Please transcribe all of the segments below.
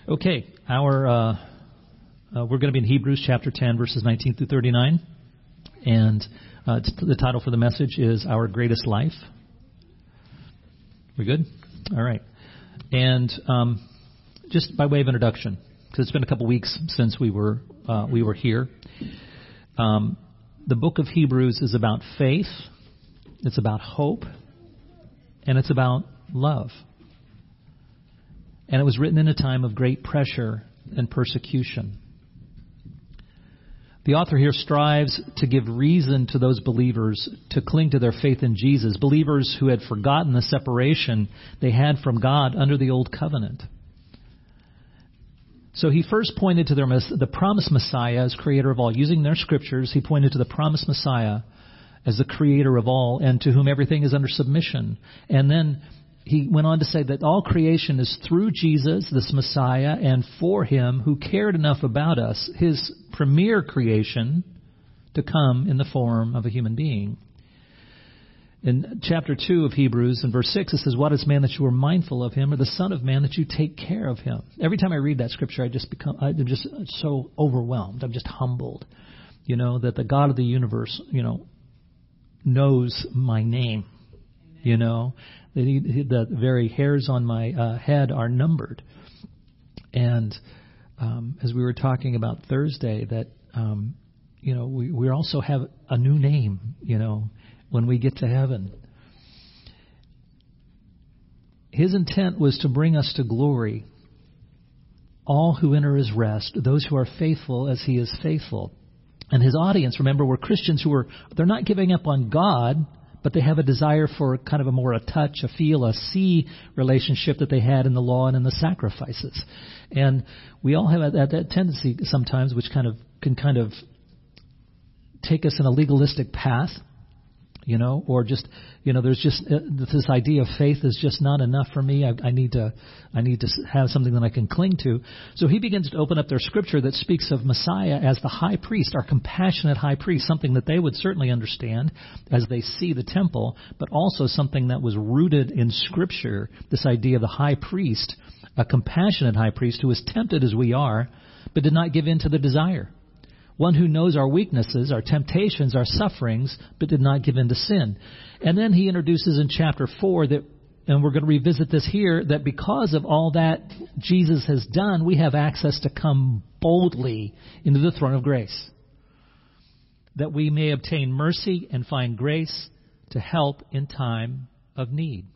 Okay, we're going to be in Hebrews chapter 10, verses 19 through 39. And the title for the message is Our Greatest Life. We good? All right. And just by way of introduction, because it's been a couple weeks since we were here. The book of Hebrews is about faith, it's about hope, and it's about love. And it was written in a time of great pressure and persecution. The author here strives to give reason to those believers to cling to their faith in Jesus, believers who had forgotten the separation they had from God under the old covenant. So he first pointed to the promised Messiah as creator of all. Using their scriptures, he pointed to the promised Messiah as the creator of all and to whom everything is under submission. And then he went on to say that all creation is through Jesus, this Messiah, and for him who cared enough about us, his premier creation, to come in the form of a human being. In chapter 2 of Hebrews, in verse 6, it says, "What is man that you are mindful of him, or the son of man that you take care of him?" Every time I read that scripture, I'm just so overwhelmed. I'm just humbled, that the God of the universe, knows my name, the very hairs on my head are numbered. And as we were talking about Thursday, that we also have a new name, when we get to heaven. His intent was to bring us to glory. All who enter his rest, those who are faithful as he is faithful. And his audience, remember, were Christians they're not giving up on God, but they have a desire for kind of a touch, a feel, a see relationship that they had in the law and in the sacrifices. And we all have that tendency sometimes, which can take us in a legalistic path, or just, there's just this idea of faith is just not enough for me. I need to have something that I can cling to. So he begins to open up their scripture that speaks of Messiah as the high priest, our compassionate high priest, something that they would certainly understand as they see the temple, but also something that was rooted in scripture, this idea of the high priest, a compassionate high priest who was tempted as we are, but did not give in to the desire. One who knows our weaknesses, our temptations, our sufferings, but did not give in to sin. And then he introduces in chapter 4 that, and we're going to revisit this here, that because of all that Jesus has done, we have access to come boldly into the throne of grace, that we may obtain mercy and find grace to help in time of need.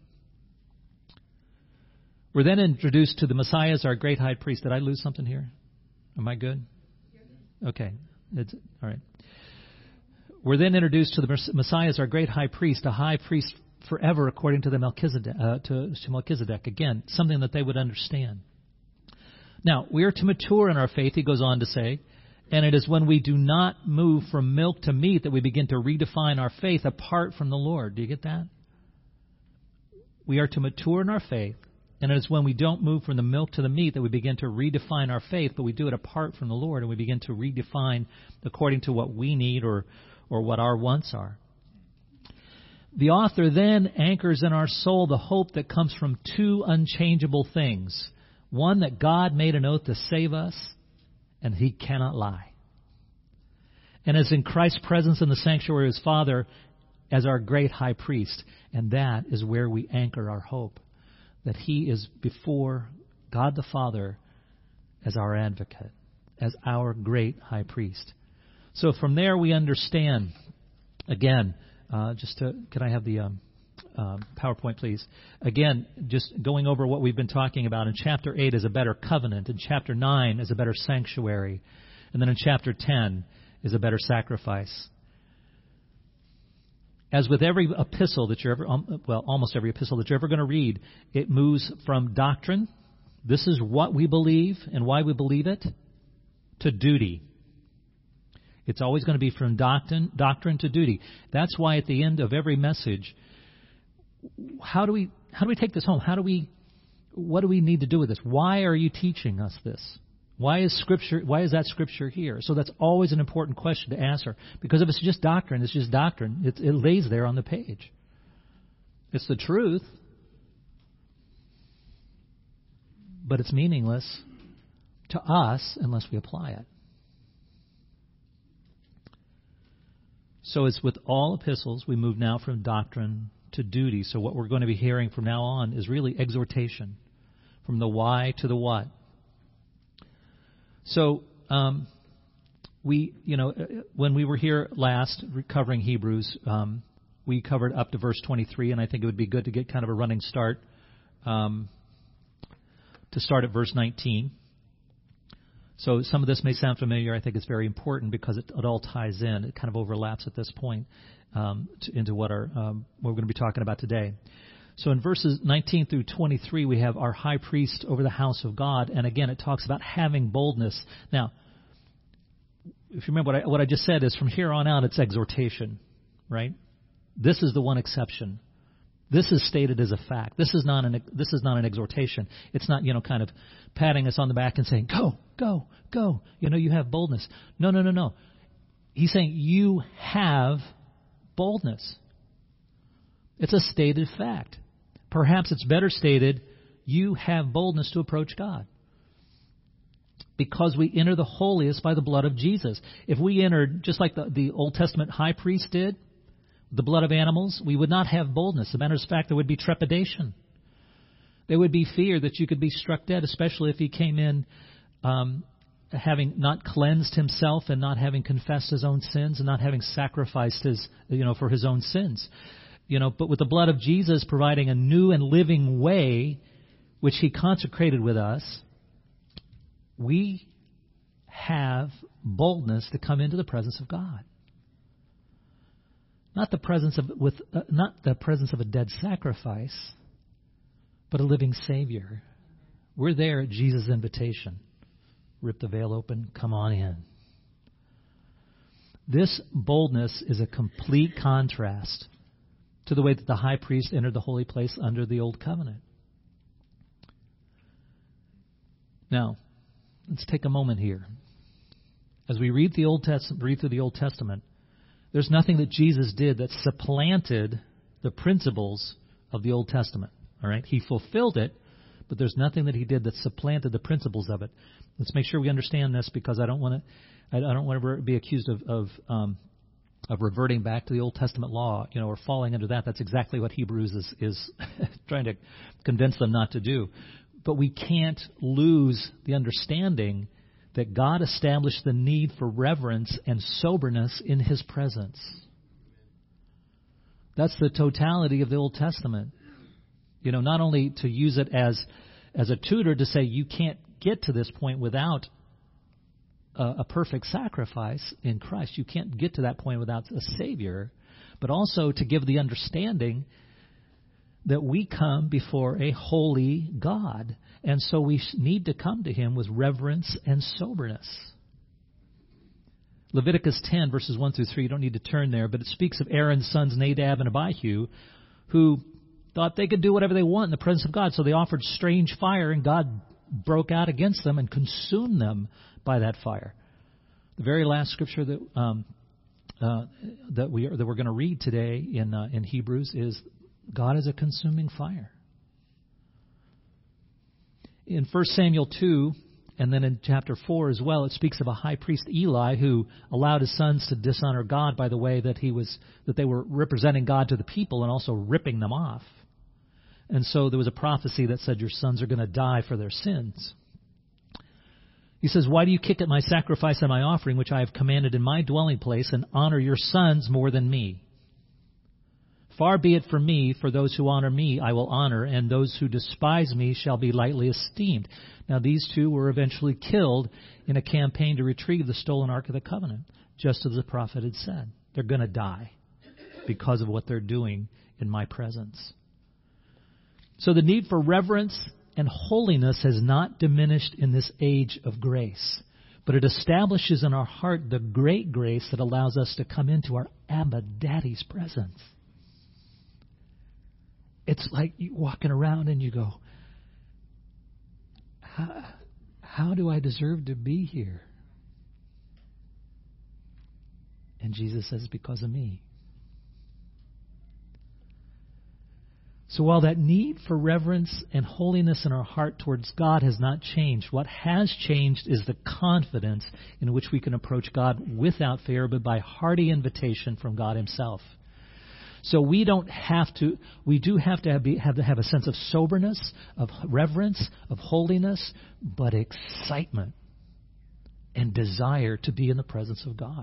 We're then introduced to the Messiah as our great high priest. Did I lose something here? Am I good? Okay. All right. We're then introduced to the Messiah as our great high priest, a high priest forever according to the Melchizedek, to Melchizedek. Again, something that they would understand. Now, we are to mature in our faith, he goes on to say, and it is when we do not move from milk to meat that we begin to redefine our faith apart from the Lord. Do you get that? We are to mature in our faith. And it is when we don't move from the milk to the meat that we begin to redefine our faith, but we do it apart from the Lord, and we begin to redefine according to what we need or what our wants are. The author then anchors in our soul the hope that comes from two unchangeable things. One, that God made an oath to save us, and he cannot lie. And as in Christ's presence in the sanctuary of his Father as our great high priest. And that is where we anchor our hope. That he is before God the Father as our advocate, as our great high priest. So from there we understand, again, can I have the PowerPoint, please? Again, just going over what we've been talking about. In chapter 8 is a better covenant. In chapter 9 is a better sanctuary. And then in chapter 10 is a better sacrifice. As with every epistle that you're almost every epistle that you're ever going to read, it moves from doctrine, this is what we believe and why we believe it, to duty. It's always going to be from doctrine to duty. That's why at the end of every message, how do we take this home? What do we need to do with this? Why are you teaching us this? Why is that scripture here? So that's always an important question to answer. Because if it's just doctrine, it's just doctrine. It lays there on the page. It's the truth, but it's meaningless to us unless we apply it. So it's with all epistles, we move now from doctrine to duty. So what we're going to be hearing from now on is really exhortation, from the why to the what. So when we were here last covering Hebrews, we covered up to verse 23, and I think it would be good to get kind of a running start to start at verse 19. So some of this may sound familiar. I think it's very important because it all ties in. It kind of overlaps at this point into what we're going to be talking about today. So in verses 19 through 23, we have our high priest over the house of God. And again, it talks about having boldness. Now, if you remember what I just said is from here on out, it's exhortation, right? This is the one exception. This is stated as a fact. This is not an exhortation. It's not, kind of patting us on the back and saying, go, go, go. You have boldness. No. He's saying you have boldness. It's a stated fact. Perhaps it's better stated, you have boldness to approach God. Because we enter the holiest by the blood of Jesus. If we entered, just like the Old Testament high priest did, the blood of animals, we would not have boldness. As a matter of fact, there would be trepidation. There would be fear that you could be struck dead, especially if he came in having not cleansed himself and not having confessed his own sins and not having sacrificed for his own sins. But with the blood of Jesus providing a new and living way, which he consecrated with us, we have boldness to come into the presence of God. Not the presence of a dead sacrifice, but a living Savior. We're there at Jesus' invitation. Rip the veil open, come on in. This boldness is a complete contrast to the way that the high priest entered the holy place under the old covenant. Now, let's take a moment here. As we read through the Old Testament, there's nothing that Jesus did that supplanted the principles of the Old Testament. All right, he fulfilled it, but there's nothing that he did that supplanted the principles of it. Let's make sure we understand this, because I don't want to be accused of reverting back to the Old Testament law, or falling under that. That's exactly what Hebrews is trying to convince them not to do. But we can't lose the understanding that God established the need for reverence and soberness in his presence. That's the totality of the Old Testament. Not only to use it as a tutor to say you can't get to this point without a perfect sacrifice in Christ. You can't get to that point without a Savior, but also to give the understanding that we come before a holy God, and so we need to come to him with reverence and soberness. Leviticus 10, verses 1 through 3, you don't need to turn there, but it speaks of Aaron's sons Nadab and Abihu, who thought they could do whatever they want in the presence of God, so they offered strange fire, and God broke out against them and consumed them by that fire. The very last scripture that we're going to read today in Hebrews is God is a consuming fire. In 1 Samuel 2, and then in chapter 4 as well, it speaks of a high priest Eli who allowed his sons to dishonor God by the way that they were representing God to the people and also ripping them off. And so there was a prophecy that said your sons are going to die for their sins. He says, why do you kick at my sacrifice and my offering, which I have commanded in my dwelling place, and honor your sons more than me? Far be it from me, for those who honor me I will honor, and those who despise me shall be lightly esteemed. Now these two were eventually killed in a campaign to retrieve the stolen Ark of the Covenant, just as the prophet had said. They're going to die because of what they're doing in my presence. So the need for reverence and holiness has not diminished in this age of grace, but it establishes in our heart the great grace that allows us to come into our Abba Daddy's presence. It's like you walking around and you go, how do I deserve to be here? And Jesus says, because of me. So while that need for reverence and holiness in our heart towards God has not changed, what has changed is the confidence in which we can approach God without fear, but by hearty invitation from God Himself. So we do have to have a sense of soberness, of reverence, of holiness, but excitement and desire to be in the presence of God.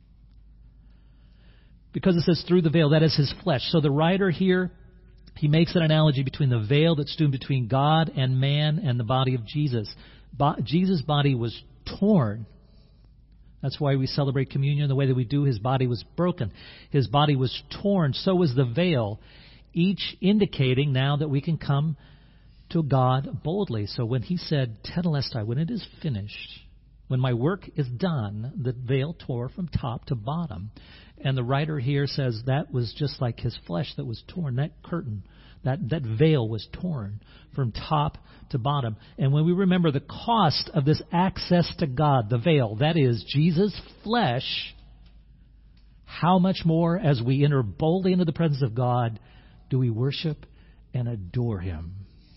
Because it says through the veil, that is His flesh. So the writer here, he makes an analogy between the veil that stood between God and man and the body of Jesus. Jesus' body was torn. That's why we celebrate communion the way that we do. His body was broken. His body was torn. So was the veil, each indicating now that we can come to God boldly. So when he said, Tetelestai, when it is finished, when my work is done, the veil tore from top to bottom. And the writer here says that was just like his flesh that was torn. That curtain, that veil was torn from top to bottom. And when we remember the cost of this access to God, the veil, that is Jesus' flesh, how much more as we enter boldly into the presence of God do we worship and adore Him.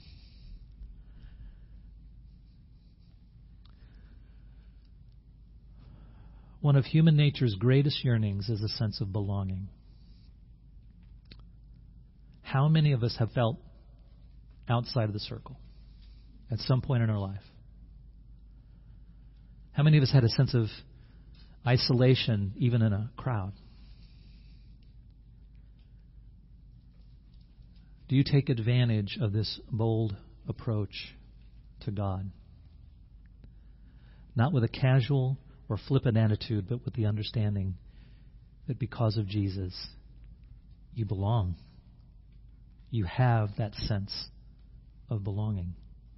One of human nature's greatest yearnings is a sense of belonging. How many of us have felt outside of the circle at some point in our life? How many of us had a sense of isolation even in a crowd? Do you take advantage of this bold approach to God? Not with a casual or flippant attitude, but with the understanding that because of Jesus, you belong. You have that sense of belonging.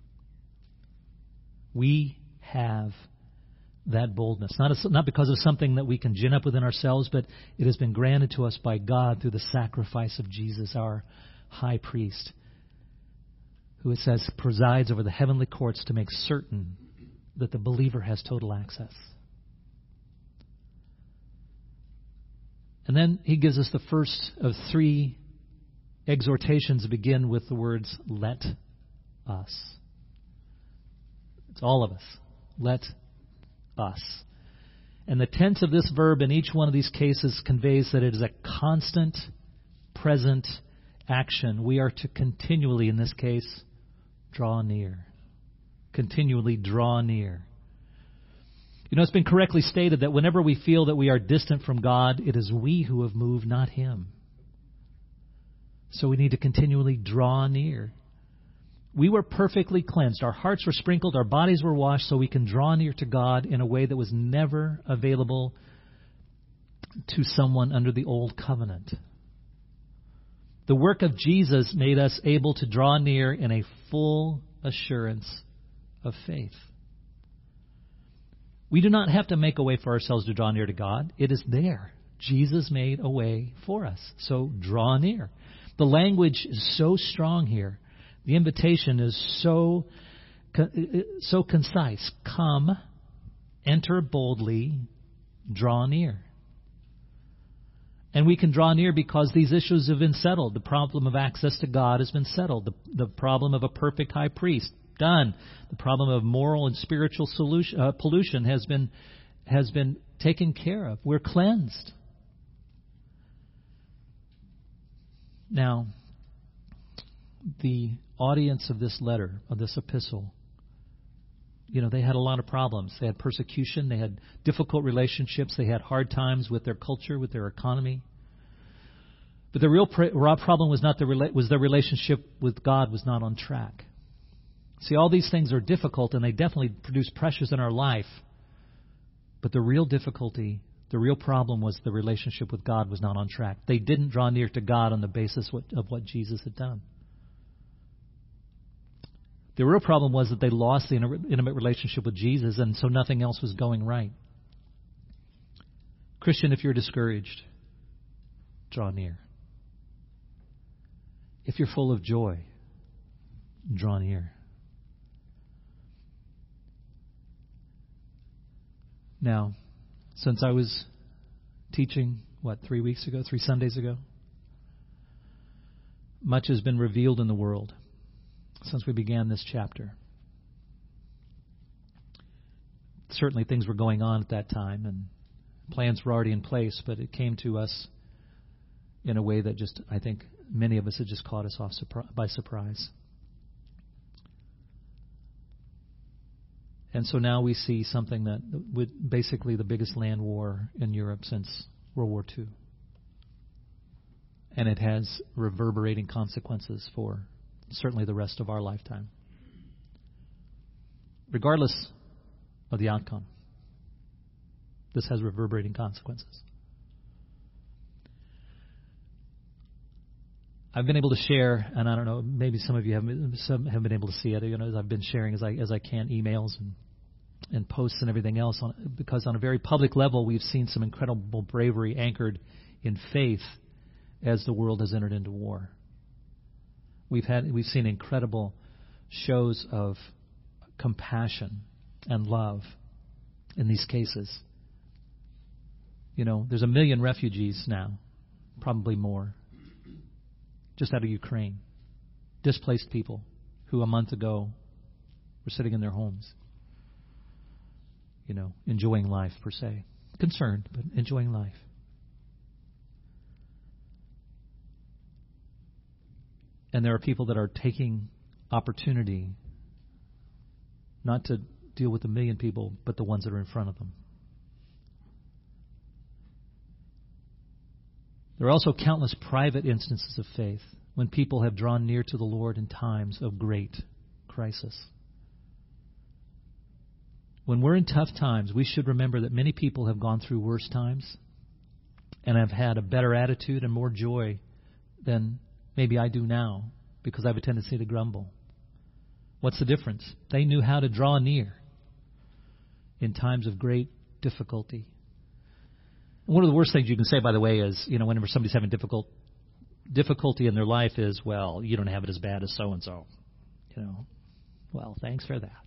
We have that boldness, not because of something that we can gin up within ourselves, but it has been granted to us by God through the sacrifice of Jesus, our high priest, who it says presides over the heavenly courts to make certain that the believer has total access. And then he gives us the first of three exhortations that begin with the words, let us. It's all of us. Let us. And the tense of this verb in each one of these cases conveys that it is a constant, present action. We are to continually, in this case, draw near. Continually draw near. You know, it's been correctly stated that whenever we feel that we are distant from God, it is we who have moved, not Him. So we need to continually draw near. We were perfectly cleansed. Our hearts were sprinkled. Our bodies were washed so we can draw near to God in a way that was never available to someone under the old covenant. The work of Jesus made us able to draw near in a full assurance of faith. We do not have to make a way for ourselves to draw near to God. It is there. Jesus made a way for us. So draw near. The language is so strong here. The invitation is so concise. Come, enter boldly, draw near. And we can draw near because these issues have been settled. The problem of access to God has been settled. The problem of a perfect high priest, done. The problem of moral and spiritual pollution has been taken care of. We're cleansed. Now, the audience of this letter, of this epistle, you know, they had a lot of problems. They had persecution. They had difficult relationships. They had hard times with their culture, with their economy. But the real problem was not their relationship with God was not on track. See, all these things are difficult, and they definitely produce pressures in our life. But the real difficulty, the real problem was the relationship with God was not on track. They didn't draw near to God on the basis of what Jesus had done. The real problem was that they lost the intimate relationship with Jesus, and so nothing else was going right. Christian, if you're discouraged, draw near. If you're full of joy, draw near. Now, since I was teaching, 3 Sundays ago? much has been revealed in the world since we began this chapter. Certainly things were going on at that time, and plans were already in place, but it came to us in a way that just, I think, many of us had just caught us by surprise. And so now we see something that would basically the biggest land war in Europe since World War II. And it has reverberating consequences for certainly the rest of our lifetime. Regardless of the outcome, this has reverberating consequences. I've been able to share, and I don't know, maybe some of you have been able to see it. As I've been sharing as I can, emails and posts and everything else, because on a very public level, we've seen some incredible bravery anchored in faith as the world has entered into war. We've seen incredible shows of compassion and love in these cases. There's 1 million refugees now, probably more, just out of Ukraine. Displaced people who a month ago were sitting in their homes, enjoying life per se. Concerned, but enjoying life. And there are people that are taking opportunity not to deal with 1 million people, but the ones that are in front of them. There are also countless private instances of faith when people have drawn near to the Lord in times of great crisis. When we're in tough times, we should remember that many people have gone through worse times and have had a better attitude and more joy than maybe I do now, because I have a tendency to grumble. What's the difference? They knew how to draw near in times of great difficulty. One of the worst things you can say, by the way, is, whenever somebody's having difficulty in their life is, well, you don't have it as bad as so-and-so. Well, thanks for that.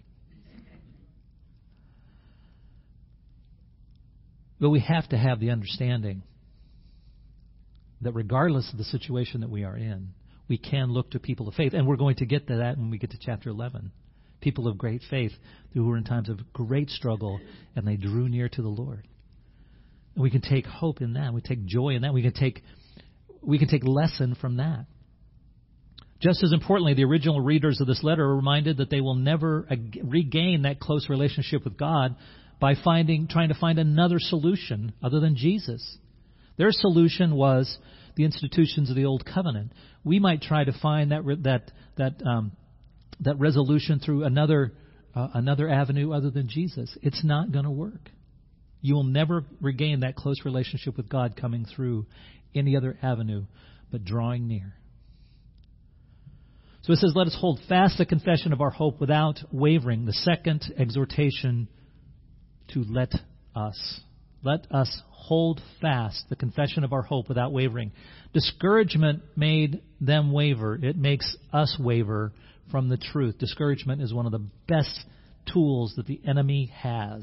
But we have to have the understanding that regardless of the situation that we are in, we can look to people of faith. And we're going to get to that when we get to chapter 11. People of great faith who were in times of great struggle, and they drew near to the Lord. And we can take hope in that. We take joy in that. We can take lesson from that. Just as importantly, the original readers of this letter are reminded that they will never regain that close relationship with God by trying to find another solution other than Jesus. Their solution was the institutions of the Old Covenant. We might try to find that resolution through another avenue other than Jesus. It's not going to work. You will never regain that close relationship with God coming through any other avenue but drawing near. So it says, let us hold fast the confession of our hope without wavering. The second exhortation to let us hold fast the confession of our hope without wavering. Discouragement made them waver. It makes us waver from the truth. Discouragement is one of the best tools that the enemy has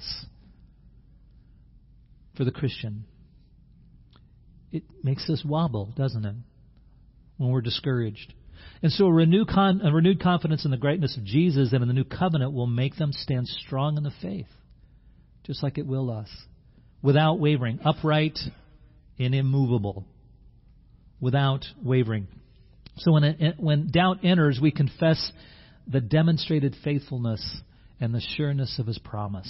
for the Christian. It makes us wobble, doesn't it, when we're discouraged. And so a renewed confidence in the greatness of Jesus and in the new covenant will make them stand strong in the faith, just like it will us, without wavering, upright and immovable, without wavering. So when doubt enters, we confess the demonstrated faithfulness and the sureness of His promise.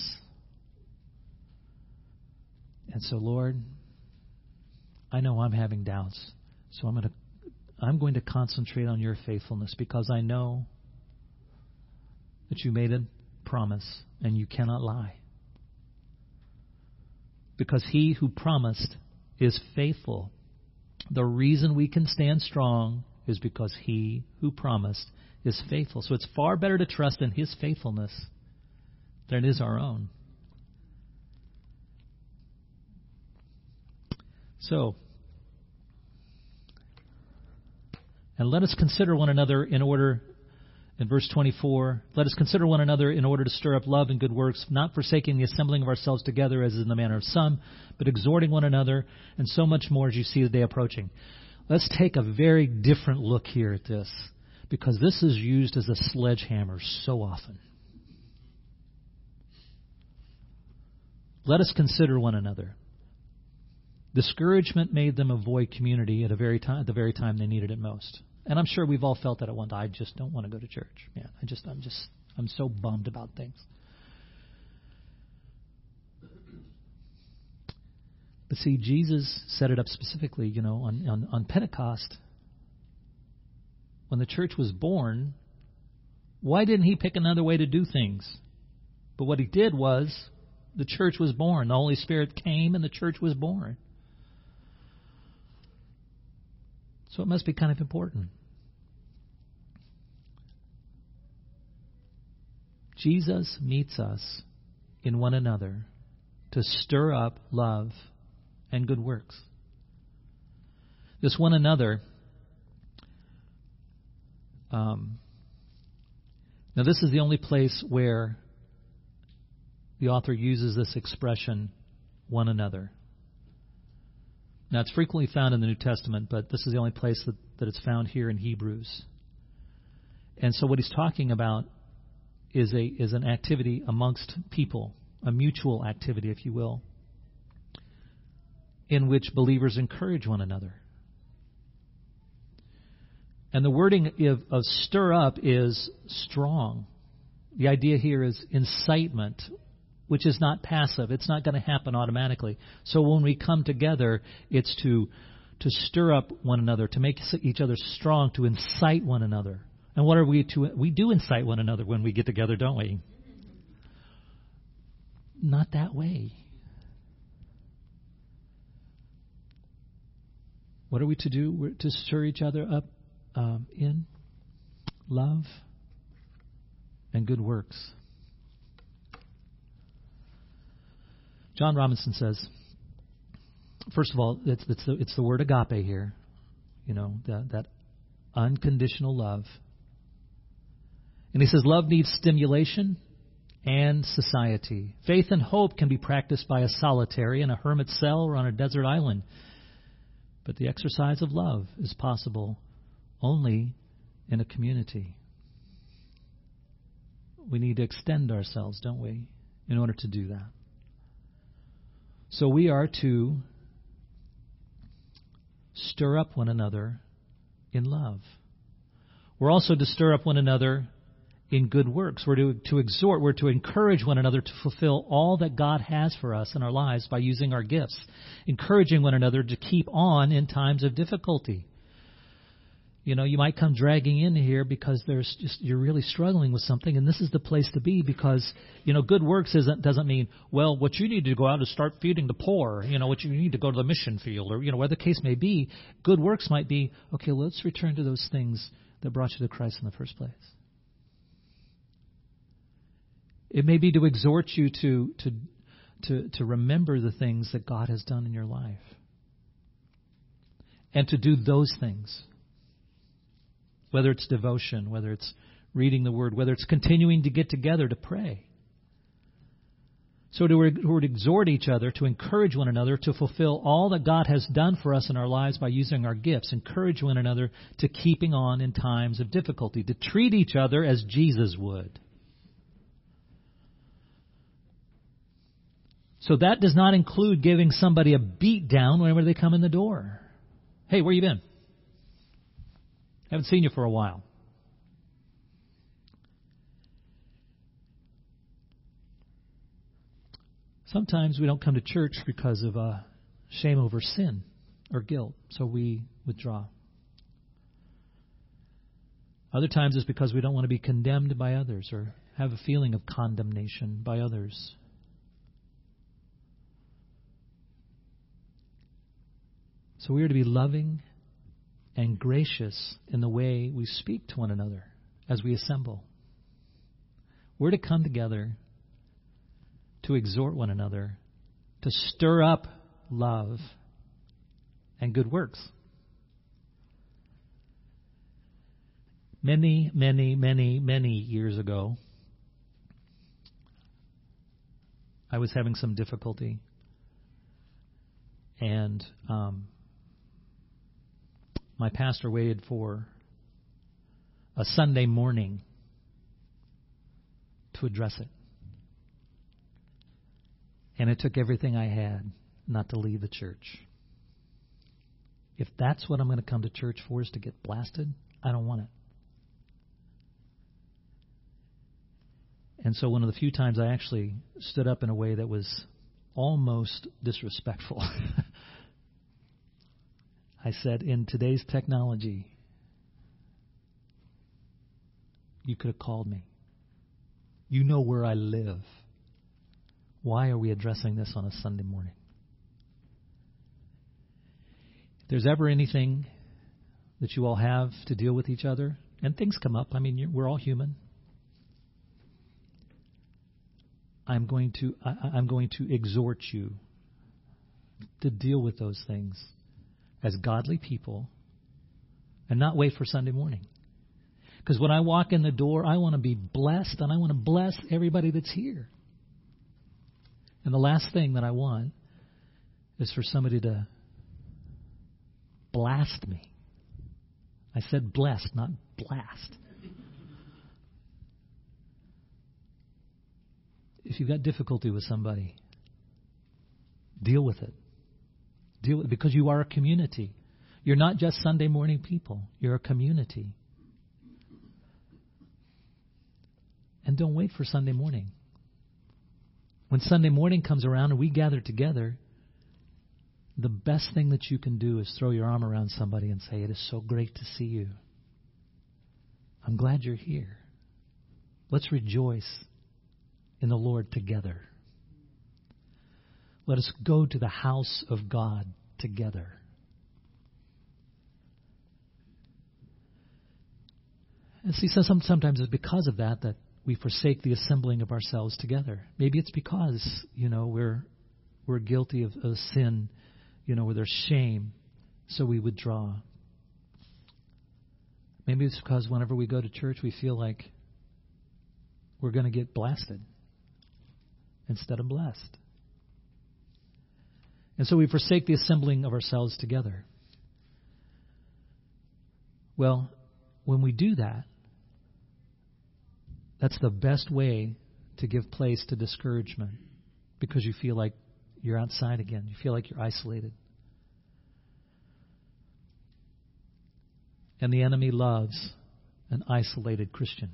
And so, Lord, I know I'm having doubts, so I'm going to concentrate on Your faithfulness, because I know that You made a promise and You cannot lie. Because He who promised is faithful. The reason we can stand strong is because He who promised is faithful. So it's far better to trust in His faithfulness than it is our own. So, and let us consider one another in verse 24, let us consider one another in order to stir up love and good works, not forsaking the assembling of ourselves together as is in the manner of some, but exhorting one another, and so much more as you see the day approaching. let's take a very different look here at this, because this is used as a sledgehammer so often. Let us consider one another. Discouragement made them avoid community at the very time they needed it most. And I'm sure we've all felt that at one time. I just don't want to go to church. Man, I'm so bummed about things. But see, Jesus set it up specifically, on Pentecost. When the church was born, why didn't he pick another way to do things? But what he did was, the church was born. The Holy Spirit came and the church was born. So it must be kind of important. Jesus meets us in one another to stir up love and good works. This one another, now this is the only place where the author uses this expression, one another. Now, it's frequently found in the New Testament, but this is the only place that it's found here in Hebrews. And so what he's talking about is an activity amongst people, a mutual activity, if you will, in which believers encourage one another. And the wording of stir up is strong. The idea here is incitement, which is not passive. It's not going to happen automatically. So when we come together, it's to stir up one another, to make each other strong, to incite one another. And what are we to? We do incite one another when we get together, don't we? Not that way. What are we to do? We're to stir each other up in love and good works. John Robinson says, first of all, it's the word agape here, that unconditional love. And he says love needs stimulation and society. Faith and hope can be practiced by a solitary in a hermit cell or on a desert island. But the exercise of love is possible only in a community. We need to extend ourselves, don't we, in order to do that. So we are to stir up one another in love. We're also to stir up one another in good works. We're to exhort, we're to encourage one another to fulfill all that God has for us in our lives by using our gifts, encouraging one another to keep on in times of difficulty. You might come dragging in here because you're really struggling with something, and this is the place to be because, good works doesn't mean, well, what you need to go out and start feeding the poor, what you need to go to the mission field, or, where the case may be. Good works might be, okay, let's return to those things that brought you to Christ in the first place. It may be to exhort you to remember the things that God has done in your life and to do those things. Whether it's devotion, whether it's reading the Word, whether it's continuing to get together to pray. So to exhort each other, to encourage one another, to fulfill all that God has done for us in our lives by using our gifts. Encourage one another to keeping on in times of difficulty, to treat each other as Jesus would. So that does not include giving somebody a beat down whenever they come in the door. Hey, where you been? Haven't seen you for a while. Sometimes we don't come to church because of shame over sin or guilt, so we withdraw. Other times it's because we don't want to be condemned by others or have a feeling of condemnation by others. So we are to be loving and gracious in the way we speak to one another as we assemble. We're to come together to exhort one another, to stir up love and good works. Many, many, many, many years ago, I was having some difficulty, and my pastor waited for a Sunday morning to address it. And it took everything I had not to leave the church. If that's what I'm going to come to church for, is to get blasted, I don't want it. And so one of the few times I actually stood up in a way that was almost disrespectful. I said, in today's technology, you could have called me. You know where I live. Why are we addressing this on a Sunday morning? If there's ever anything that you all have to deal with each other, and things come up, I mean, we're all human. I'm going to exhort you to deal with those things as godly people and not wait for Sunday morning. Because when I walk in the door, I want to be blessed, and I want to bless everybody that's here. And the last thing that I want is for somebody to blast me. I said blessed, not blast. If you've got difficulty with somebody, deal with it. Deal with it, because you are a community. You're not just Sunday morning people. You're a community. And don't wait for Sunday morning. When Sunday morning comes around and we gather together, the best thing that you can do is throw your arm around somebody and say, "It is so great to see you. I'm glad you're here. Let's rejoice in the Lord together. Let us go to the house of God together." And see, sometimes it's because of that we forsake the assembling of ourselves together. Maybe it's because, we're guilty of sin, where there's shame, so we withdraw. Maybe it's because whenever we go to church, we feel like we're going to get blasted instead of blessed. And so we forsake the assembling of ourselves together. Well, when we do that, that's the best way to give place to discouragement, because you feel like you're outside again. You feel like you're isolated. And the enemy loves an isolated Christian.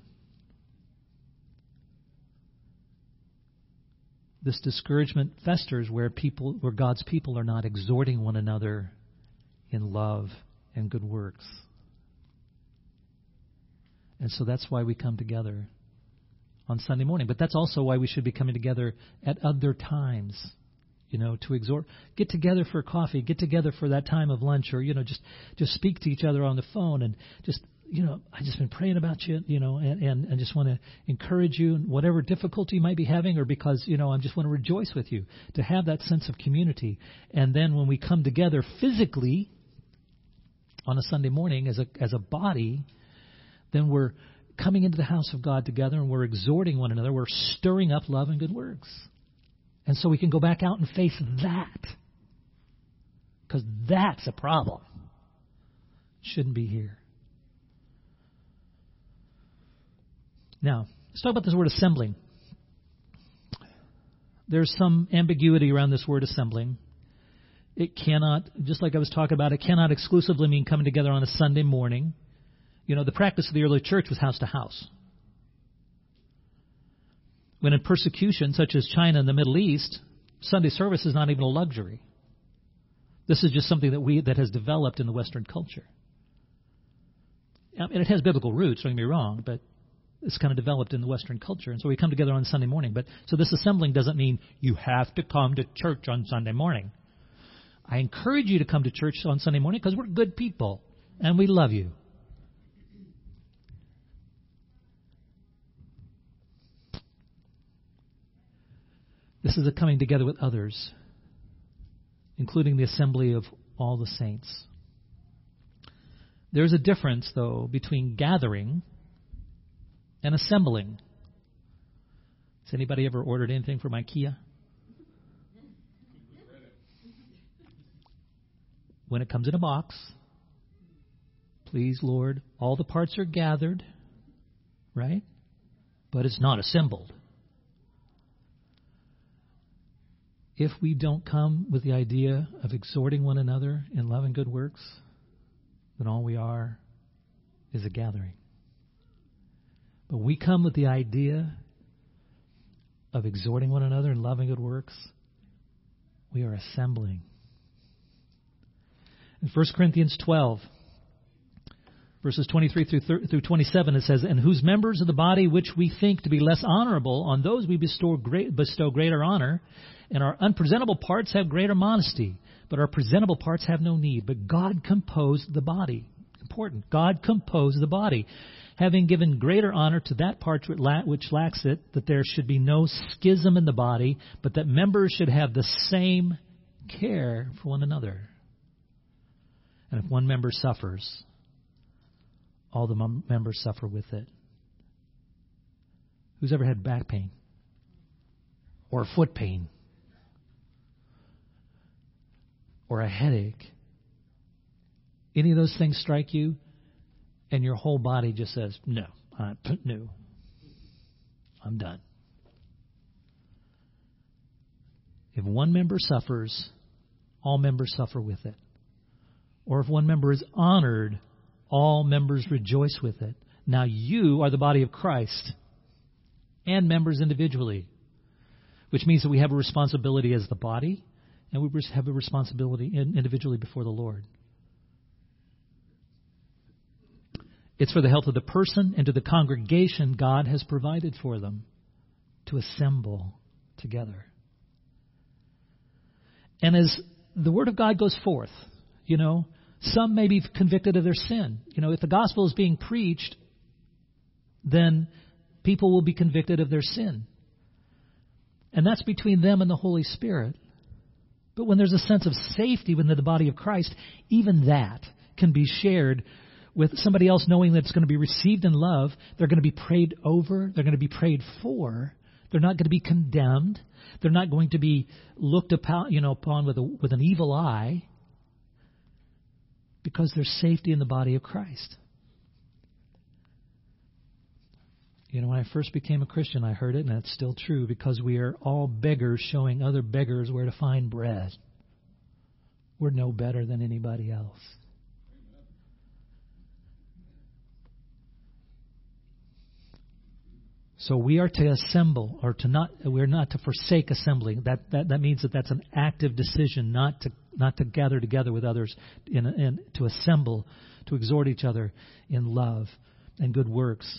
This discouragement festers where God's people are not exhorting one another in love and good works. And so that's why we come together on Sunday morning. But that's also why we should be coming together at other times, to exhort. Get together for coffee. Get together for that time of lunch, or, just speak to each other on the phone, and just, I've just been praying about you, and just want to encourage you in whatever difficulty you might be having, or because, I just want to rejoice with you, to have that sense of community. And then when we come together physically on a Sunday morning as a body, then we're coming into the house of God together, and we're exhorting one another. We're stirring up love and good works. And so we can go back out and face that, because that's a problem. Shouldn't be here. Now, let's talk about this word assembling. There's some ambiguity around this word assembling. It cannot, just like I was talking about, it cannot exclusively mean coming together on a Sunday morning. The practice of the early church was house to house. When in persecution, such as China and the Middle East, Sunday service is not even a luxury. This is just something that has developed in the Western culture. And it has biblical roots, don't get me wrong, but it's kind of developed in the Western culture. And so we come together on Sunday morning. So this assembling doesn't mean you have to come to church on Sunday morning. I encourage you to come to church on Sunday morning because we're good people and we love you. This is a coming together with others, including the assembly of all the saints. There's a difference, though, between gathering and assembling. Has anybody ever ordered anything from IKEA? When it comes in a box, please, Lord, all the parts are gathered, right? But it's not assembled. If we don't come with the idea of exhorting one another in love and good works, then all we are is a gathering. But we come with the idea of exhorting one another in love and good works, we are assembling. In 1 Corinthians 12, verses 23 through 27, it says, "And whose members of the body which we think to be less honorable, on those we bestow greater honor, and our unpresentable parts have greater modesty, but our presentable parts have no need. But God composed the body." Important. God composed the body, having given greater honor to that part which lacks it, that there should be no schism in the body, but that members should have the same care for one another. And if one member suffers, all the members suffer with it. Who's ever had back pain? Or foot pain? Or a headache? Any of those things strike you, and your whole body just says, no, I'm done. If one member suffers, all members suffer with it. Or if one member is honored, all members rejoice with it. Now you are the body of Christ and members individually, which means that we have a responsibility as the body and we have a responsibility individually before the Lord. It's for the health of the person and to the congregation God has provided for them to assemble together. And as the Word of God goes forth, some may be convicted of their sin. If the gospel is being preached, then people will be convicted of their sin. And that's between them and the Holy Spirit. But when there's a sense of safety within the body of Christ, even that can be shared with somebody else, knowing that it's going to be received in love. They're going to be prayed over. They're going to be prayed for. They're not going to be condemned. They're not going to be looked upon with an evil eye, because there's safety in the body of Christ. When I first became a Christian, I heard it, and that's still true, because we are all beggars showing other beggars where to find bread. We're no better than anybody else. So we are to assemble, or we're not to forsake assembling. That means that that's an active decision, not to gather together with others, and to assemble, to exhort each other in love and good works.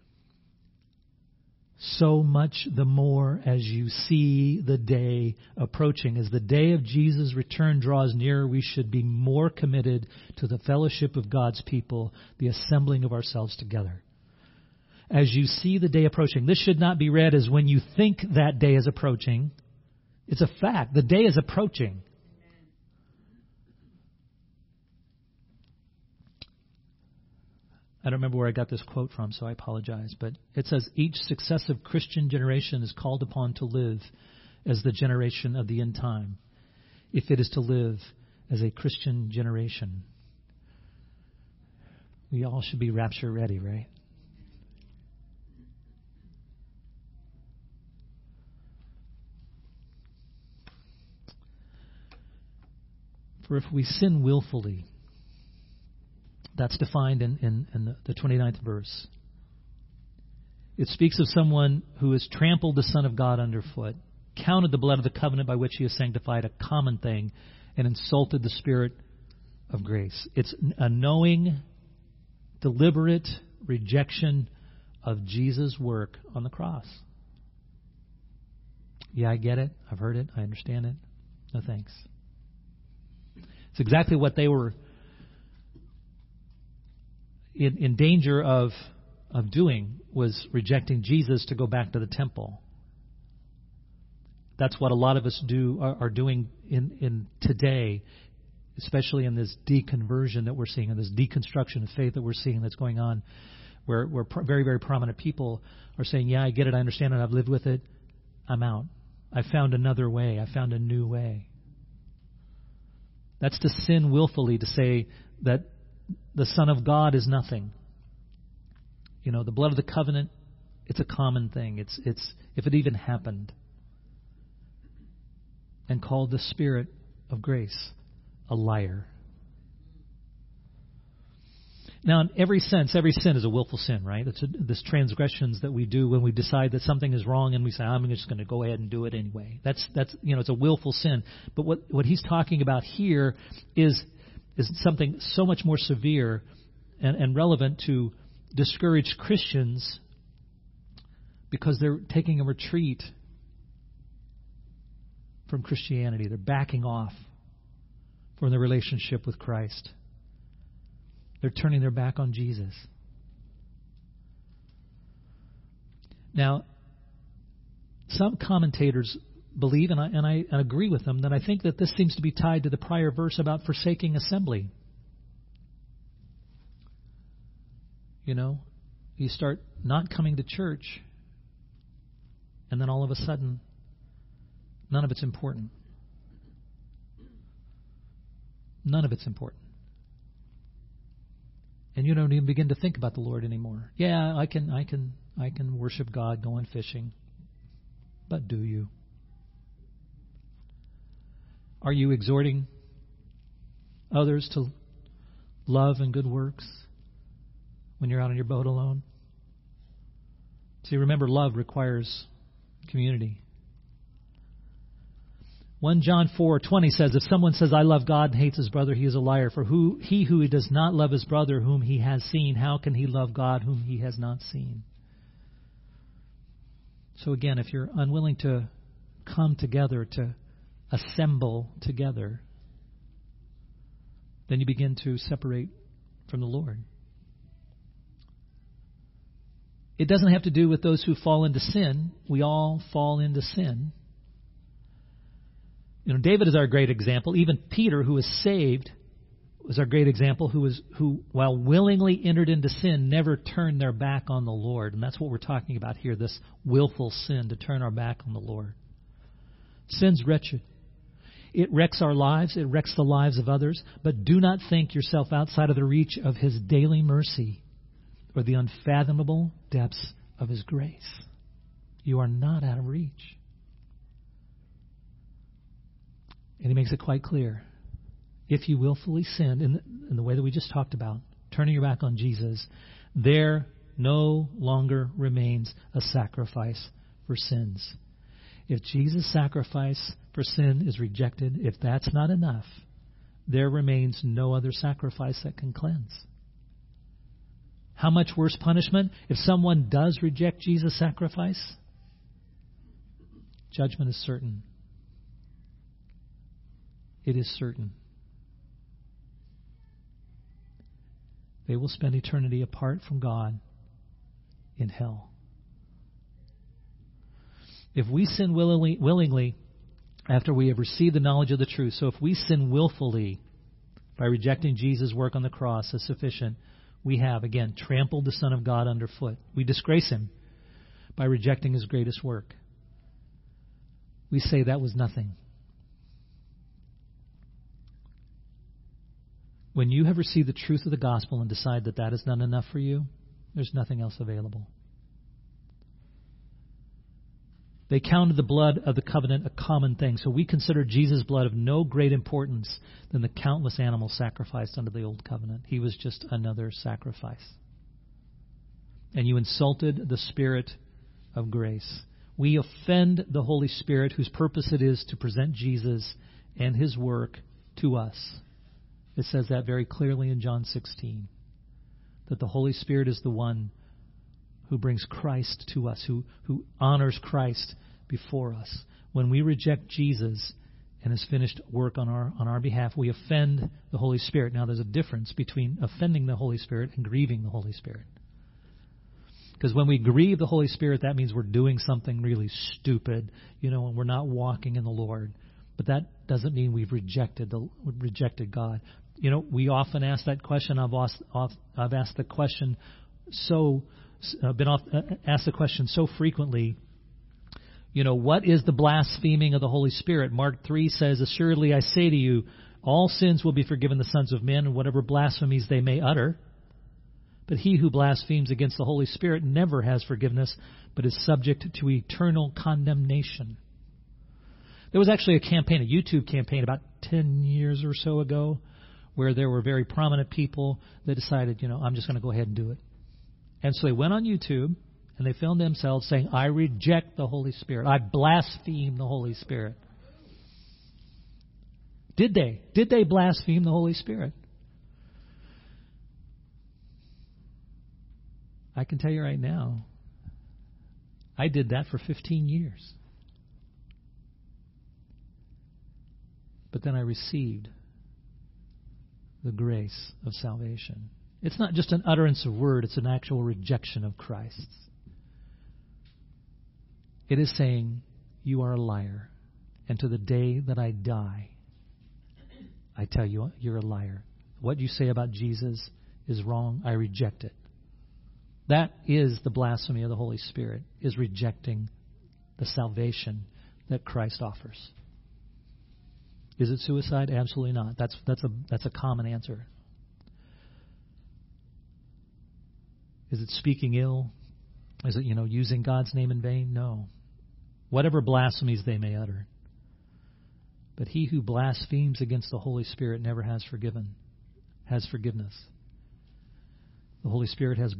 So much the more as you see the day approaching. As the day of Jesus' return draws nearer, we should be more committed to the fellowship of God's people, the assembling of ourselves together. As you see the day approaching. This should not be read as when you think that day is approaching. It's a fact. The day is approaching. I don't remember where I got this quote from, so I apologize. But it says, each successive Christian generation is called upon to live as the generation of the end time, if it is to live as a Christian generation. We all should be rapture ready, right? For if we sin willfully, that's defined in the 29th verse. It speaks of someone who has trampled the Son of God underfoot, counted the blood of the covenant by which he has sanctified a common thing, and insulted the Spirit of grace. It's a knowing, deliberate rejection of Jesus' work on the cross. Yeah, I get it. I've heard it. I understand it. No thanks. It's exactly what they were in danger of doing, was rejecting Jesus to go back to the temple. That's what a lot of us are doing in today, especially in this deconversion that we're seeing, in this deconstruction of faith that we're seeing that's going on, where very, very prominent people are saying, yeah, I get it, I understand it, I've lived with it, I'm out. I found another way, I found a new way. That's to sin willfully, to say that the Son of God is nothing. The blood of the covenant, it's a common thing. It's if it even happened. And called the Spirit of grace a liar. Now, in every sense, every sin is a willful sin, right? It's this transgressions that we do when we decide that something is wrong and we say, I'm just going to go ahead and do it anyway. That's it's a willful sin. But what he's talking about here is something so much more severe and relevant to discouraged Christians because they're taking a retreat from Christianity. They're backing off from their relationship with Christ. They're turning their back on Jesus. Now, some commentators believe, and I agree with them, that I think that this seems to be tied to the prior verse about forsaking assembly. You start not coming to church, and then all of a sudden, none of it's important. None of it's important. And you don't even begin to think about the Lord anymore. Yeah, I can worship God going fishing. But do you? Are you exhorting others to love and good works when you're out on your boat alone? See, remember, love requires community. 1 John 4:20 says, if someone says, I love God and hates his brother, he is a liar. For he who does not love his brother whom he has seen, how can he love God whom he has not seen? So again, if you're unwilling to come together, to assemble together, then you begin to separate from the Lord. It doesn't have to do with those who fall into sin. We all fall into sin. David is our great example. Even Peter, who was saved, was our great example, who, while willingly entered into sin, never turned their back on the Lord. And that's what we're talking about here, this willful sin, to turn our back on the Lord. Sin's wretched. It wrecks our lives. It wrecks the lives of others. But do not think yourself outside of the reach of His daily mercy or the unfathomable depths of His grace. You are not out of reach. And he makes it quite clear. If you willfully sin in the way that we just talked about, turning your back on Jesus, there no longer remains a sacrifice for sins. If Jesus' sacrifice for sin is rejected, if that's not enough, there remains no other sacrifice that can cleanse. How much worse punishment if someone does reject Jesus' sacrifice? Judgment is certain. It is certain. They will spend eternity apart from God in hell. If we sin willingly after we have received the knowledge of the truth, so if we sin willfully by rejecting Jesus' work on the cross as sufficient, we have, again, trampled the Son of God underfoot. We disgrace Him by rejecting His greatest work. We say that was nothing. When you have received the truth of the gospel and decide that that is not enough for you, there's nothing else available. They counted the blood of the covenant a common thing, so we consider Jesus' blood of no great importance than the countless animals sacrificed under the old covenant. He was just another sacrifice. And you insulted the Spirit of grace. We offend the Holy Spirit, whose purpose it is to present Jesus and His work to us. It says that very clearly in John 16, that the Holy Spirit is the one who brings Christ to us, who honors Christ before us. When we reject Jesus and His finished work on our behalf, we offend the Holy Spirit. Now, there's a difference between offending the Holy Spirit and grieving the Holy Spirit. Because when we grieve the Holy Spirit, that means we're doing something really stupid, and we're not walking in the Lord. But that doesn't mean we've rejected God. We often ask that question. I've asked the question asked the question so frequently. What is the blaspheming of the Holy Spirit? Mark 3 says, "Assuredly I say to you, All sins will be forgiven the sons of men, and whatever blasphemies they may utter. But he who blasphemes against the Holy Spirit never has forgiveness, but is subject to eternal condemnation. There was actually a campaign, a YouTube campaign about 10 years or so ago, where there were very prominent people that decided, I'm just going to go ahead and do it. And so they went on YouTube, and they filmed themselves saying, I reject the Holy Spirit. I blaspheme the Holy Spirit. Did they? Did they blaspheme the Holy Spirit? I can tell you right now, I did that for 15 years. But then I received the grace of salvation. It's not just an utterance of word, it's an actual rejection of Christ. It is saying, you are a liar, and to the day that I die, I tell you, you're a liar. What you say about Jesus is wrong. I reject it. That is the blasphemy of the Holy Spirit, is rejecting the salvation that Christ offers. Is it suicide? Absolutely not. That's a common answer. Is it speaking ill? Is it, using God's name in vain? No. Whatever blasphemies they may utter. But he who blasphemes against the Holy Spirit never has forgiveness. The Holy Spirit has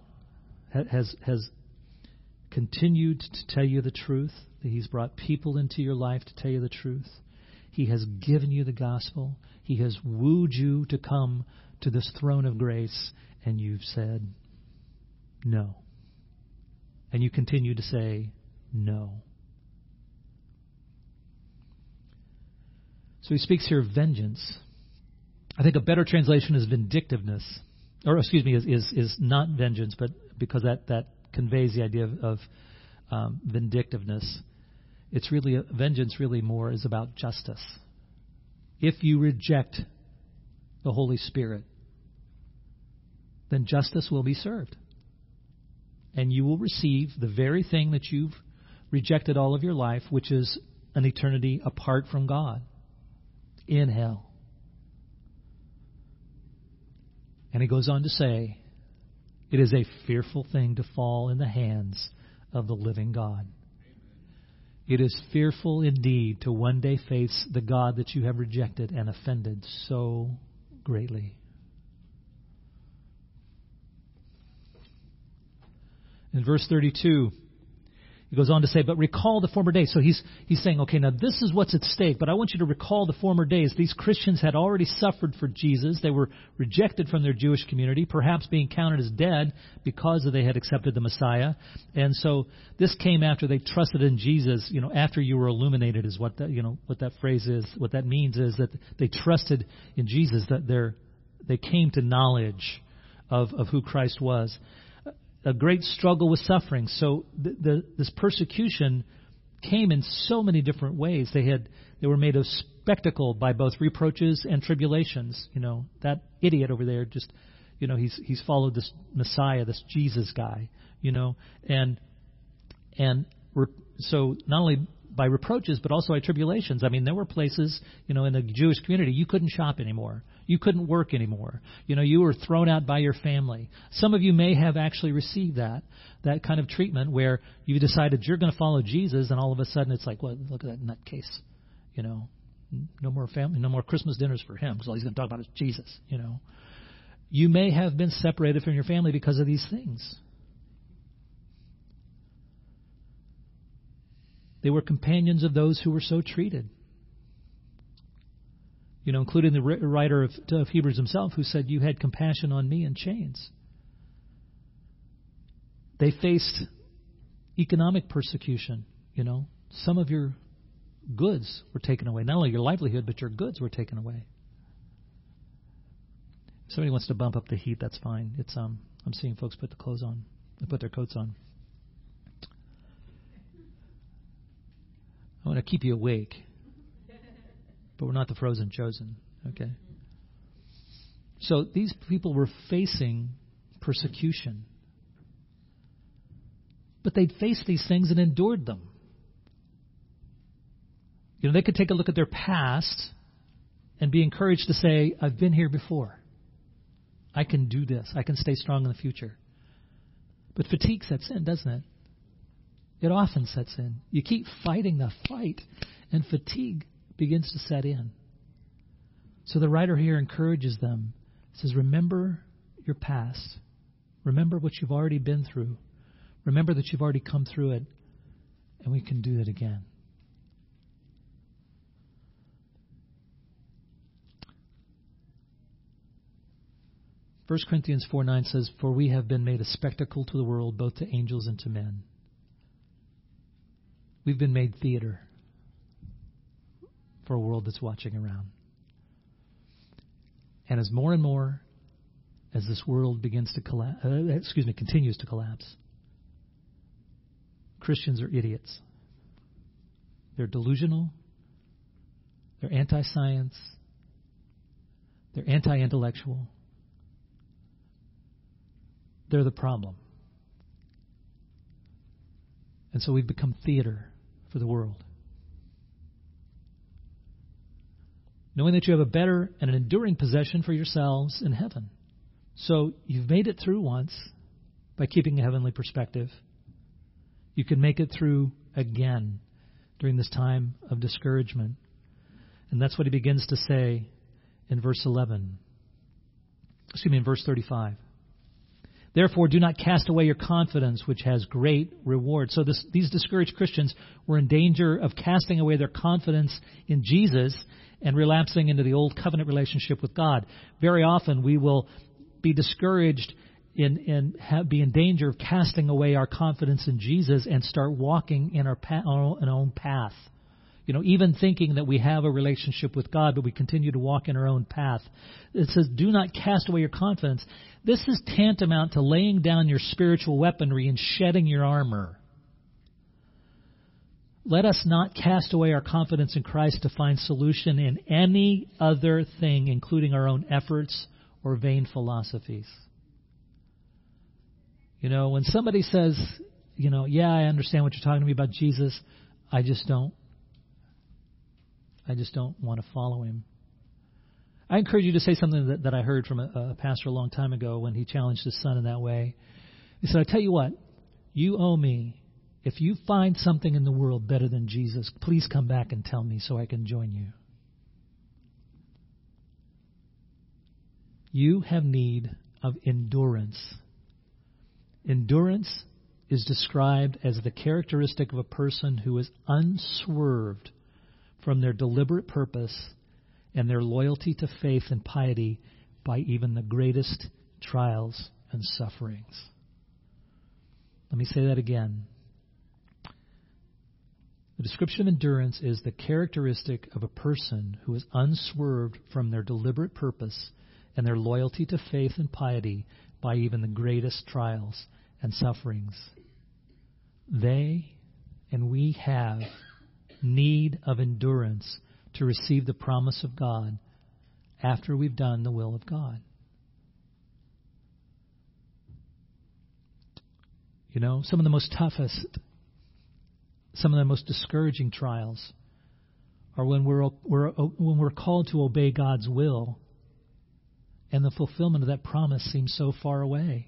continued to tell you the truth. That He's brought people into your life to tell you the truth. He has given you the gospel. He has wooed you to come to this throne of grace, and you've said no. And you continue to say no. So he speaks here of vengeance. I think a better translation is vindictiveness. Or, is not vengeance, but because that conveys the idea of vindictiveness. It's really, vengeance really more is about justice. If you reject the Holy Spirit, then justice will be served. And you will receive the very thing that you've rejected all of your life, which is an eternity apart from God, in hell. And he goes on to say, it is a fearful thing to fall in the hands of the living God. It is fearful indeed to one day face the God that you have rejected and offended so greatly. In verse 32, he goes on to say, but recall the former days. So he's saying, okay, now this is what's at stake, but I want you to recall the former days. These Christians had already suffered for Jesus. They were rejected from their Jewish community, perhaps being counted as dead because they had accepted the Messiah. And so this came after they trusted in Jesus, after you were illuminated is what that phrase is. What that means is that they trusted in Jesus, that they came to knowledge of who Christ was. A great struggle with suffering. So this persecution came in so many different ways. They were made a spectacle by both reproaches and tribulations. That idiot over there just, he's followed this Messiah, this Jesus guy, so not only by reproaches, but also by tribulations. I mean, there were places, in the Jewish community, you couldn't shop anymore. You couldn't work anymore. You were thrown out by your family. Some of you may have actually received that kind of treatment where you decided you're going to follow Jesus, and all of a sudden it's like, well, look at that nutcase. No more family, no more Christmas dinners for him, because all he's going to talk about is Jesus. You may have been separated from your family because of these things. They were companions of those who were so treated. Including the writer of Hebrews himself, who said, you had compassion on me in chains. They faced economic persecution. Some of your goods were taken away. Not only your livelihood, but your goods were taken away. If somebody wants to bump up the heat, that's fine. It's I'm seeing folks put their coats on. I want to keep you awake. But we're not the frozen chosen. Okay? So these people were facing persecution. But they'd faced these things and endured them. They could take a look at their past and be encouraged to say, I've been here before. I can do this. I can stay strong in the future. But fatigue sets in, doesn't it? It often sets in. You keep fighting the fight, and fatigue begins to set in. So the writer here encourages them. He says, remember your past. Remember what you've already been through. Remember that you've already come through it, and we can do it again. First Corinthians 4:9 says, for we have been made a spectacle to the world, both to angels and to men. We've been made theater for a world that's watching around. And as more and more, as this world begins to continues to collapse, Christians are idiots. They're delusional. They're anti-science. They're anti-intellectual. They're the problem. And so we've become theater for the world. Knowing that you have a better and an enduring possession for yourselves in heaven. So you've made it through once by keeping a heavenly perspective. You can make it through again during this time of discouragement. And that's what he begins to say in verse 35. Therefore, do not cast away your confidence, which has great reward. So these discouraged Christians were in danger of casting away their confidence in Jesus and relapsing into the old covenant relationship with God. Very often we will be discouraged be in danger of casting away our confidence in Jesus and start walking in our own path. Even thinking that we have a relationship with God, but we continue to walk in our own path. It says, do not cast away your confidence. This is tantamount to laying down your spiritual weaponry and shedding your armor. Let us not cast away our confidence in Christ to find solution in any other thing, including our own efforts or vain philosophies. When somebody says, yeah, I understand what you're talking to me about Jesus, I just don't want to follow him. I encourage you to say something that I heard from a pastor a long time ago when he challenged his son in that way. He said, I tell you what, you owe me. If you find something in the world better than Jesus, please come back and tell me so I can join you. You have need of endurance. Endurance is described as the characteristic of a person who is unswerved from their deliberate purpose and their loyalty to faith and piety by even the greatest trials and sufferings. Let me say that again. The description of endurance is the characteristic of a person who is unswerved from their deliberate purpose and their loyalty to faith and piety by even the greatest trials and sufferings. They and we have need of endurance to receive the promise of God after we've done the will of God. Some of the most toughest, some of the most discouraging trials are when we're called to obey God's will and the fulfillment of that promise seems so far away.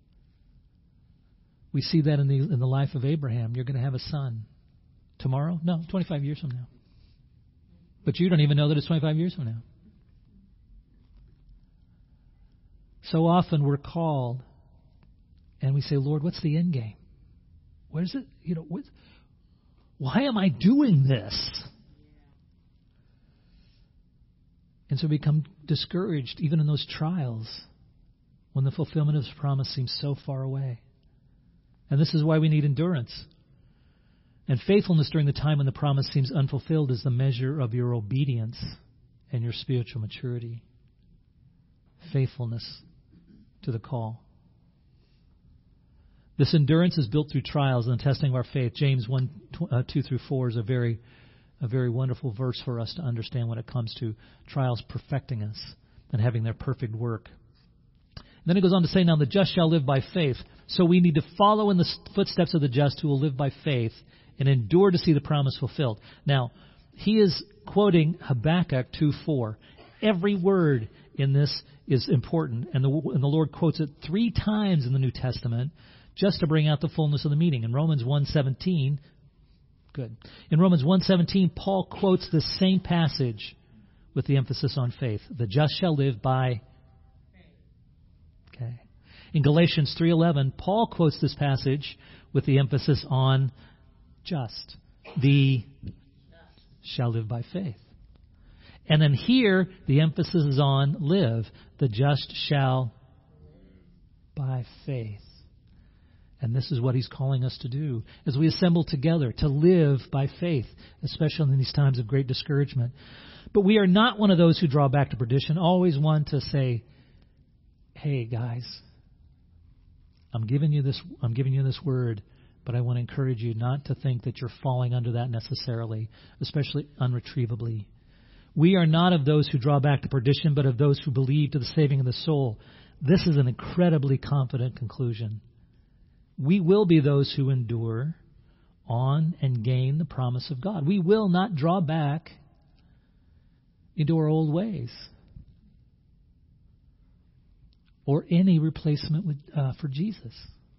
We see that in the life of Abraham. You're going to have a son. Tomorrow? No, 25 years from now. But you don't even know that it's 25 years from now. So often we're called and we say, Lord, what's the end game? Where's it? Why am I doing this? And so we become discouraged even in those trials when the fulfillment of His promise seems so far away. And this is why we need endurance. And faithfulness during the time when the promise seems unfulfilled is the measure of your obedience and your spiritual maturity. Faithfulness to the call. This endurance is built through trials and the testing of our faith. James 1:2-4 is a very wonderful verse for us to understand when it comes to trials perfecting us and having their perfect work. And then it goes on to say, now the just shall live by faith. So we need to follow in the footsteps of the just who will live by faith and endure to see the promise fulfilled. Now, he is quoting Habakkuk 2:4. Every word in this is important, and the Lord quotes it 3 times in the New Testament just to bring out the fullness of the meaning. In Romans 1:17, In Romans 1:17, Paul quotes the same passage with the emphasis on faith. The just shall live by faith. Okay. In Galatians 3:11, Paul quotes this passage with the emphasis on just. The shall live by faith. And then here, the emphasis is on live. The just shall by faith. And this is what he's calling us to do as we assemble together, to live by faith, especially in these times of great discouragement. But we are not one of those who draw back to perdition, always one to say, hey, guys, I'm giving you this word, but I want to encourage you not to think that you're falling under that necessarily, especially unretrievably. We are not of those who draw back to perdition, but of those who believe to the saving of the soul. This is an incredibly confident conclusion. We will be those who endure on and gain the promise of God. We will not draw back into our old ways or any replacement for Jesus.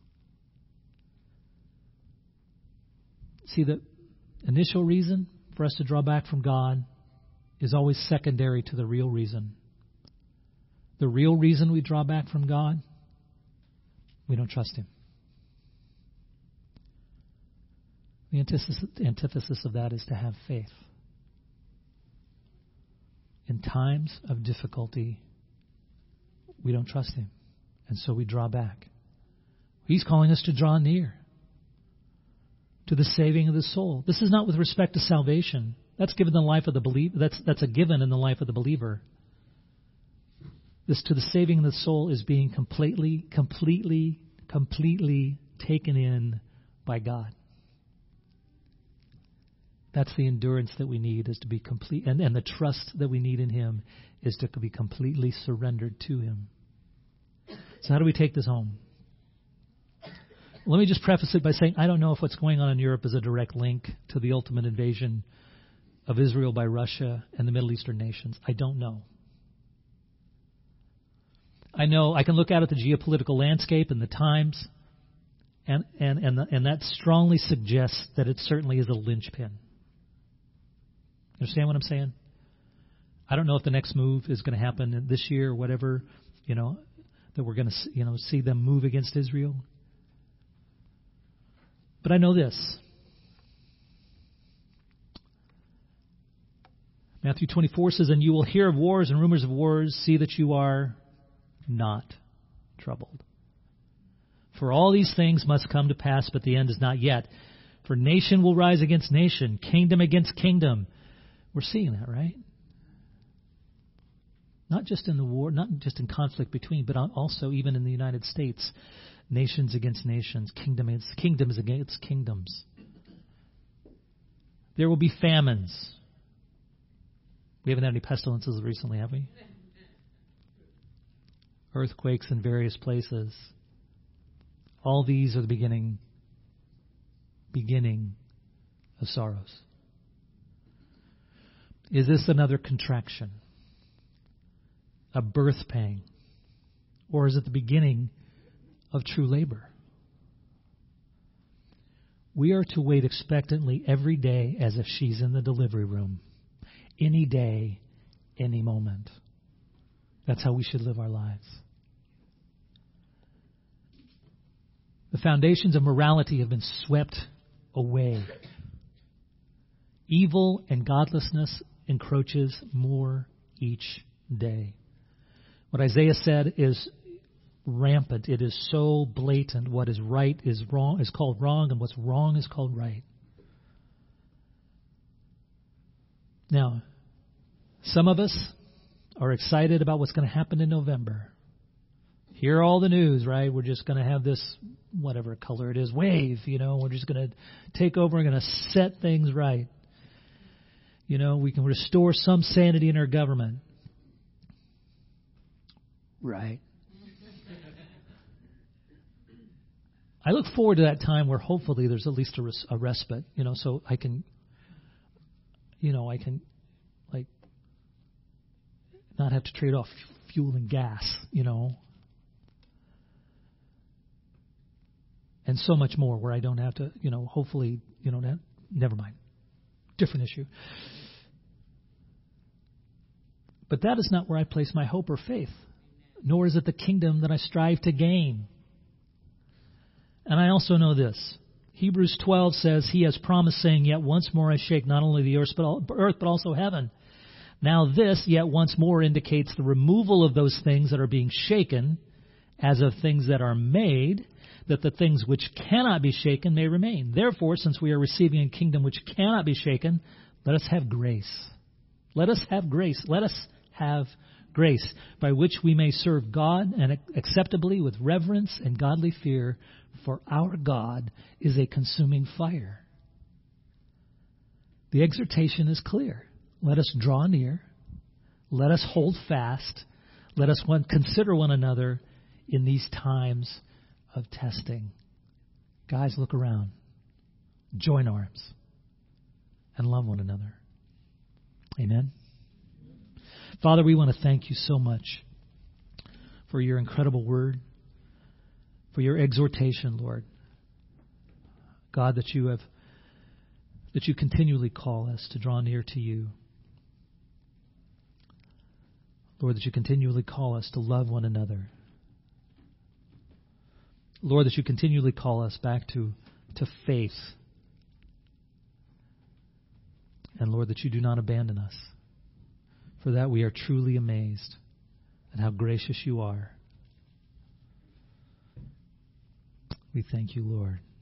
See, the initial reason for us to draw back from God is always secondary to the real reason. The real reason we draw back from God, we don't trust Him. The antithesis of that is to have faith. In times of difficulty, we don't trust Him, and so we draw back. He's calling us to draw near to the saving of the soul. This is not with respect to salvation. That's given the life of the believer. That's a given in the life of the believer. This to the saving of the soul is being completely taken in by God. That's the endurance that we need, is to be complete, and the trust that we need in Him is to be completely surrendered to Him. So how do we take this home? Let me just preface it by saying I don't know if what's going on in Europe is a direct link to the ultimate invasion of Israel by Russia and the Middle Eastern nations. I don't know. I know I can look out at the geopolitical landscape and the times, and that strongly suggests that it certainly is a linchpin. Understand what I'm saying? I don't know if the next move is going to happen this year or whatever, that we're going to, see them move against Israel. But I know this. Matthew 24 says, and you will hear of wars and rumors of wars. See that you are not troubled. For all these things must come to pass, but the end is not yet. For nation will rise against nation, kingdom against kingdom. We're seeing that, right? Not just in the war, not just in conflict between, but also even in the United States. Nations against nations, kingdoms against kingdoms. There will be famines. We haven't had any pestilences recently, have we? Earthquakes in various places. All these are the beginning of sorrows. Is this another contraction? A birth pang? Or is it the beginning of true labor? We are to wait expectantly every day as if she's in the delivery room. Any day, any moment. That's how we should live our lives. The foundations of morality have been swept away. Evil and godlessness encroaches more each day. What Isaiah said is rampant. It is so blatant. What is right is wrong, is called wrong, and what's wrong is called right. Now, some of us are excited about what's going to happen in November. Hear all the news, right? We're just going to have this, whatever color it is, wave, we're just going to take over and going to set things right. We can restore some sanity in our government. Right. I look forward to that time where hopefully there's at least a respite, so I can, I can, like, not have to trade off fuel and gas, and so much more where I don't have to, hopefully, never mind. Different issue. But that is not where I place my hope or faith, nor is it the kingdom that I strive to gain. And I also know this. Hebrews 12 says, He has promised, saying, Yet once more I shake not only the earth, but also heaven. Now this, yet once more, indicates the removal of those things that are being shaken, as of things that are made, that the things which cannot be shaken may remain. Therefore, since we are receiving a kingdom which cannot be shaken, let us have grace. Let us have grace. Let us have grace, by which we may serve God and acceptably with reverence and godly fear, for our God is a consuming fire. The exhortation is clear. Let us draw near. Let us hold fast. Let us consider one another in these times of testing. Guys, look around. Join arms and love one another. Amen. Father, we want to thank you so much for your incredible word, for your exhortation, Lord. God, that you continually call us to draw near to you. Lord, that you continually call us to love one another. Lord, that you continually call us back to faith. And Lord, that you do not abandon us. For that we are truly amazed at how gracious you are. We thank you, Lord.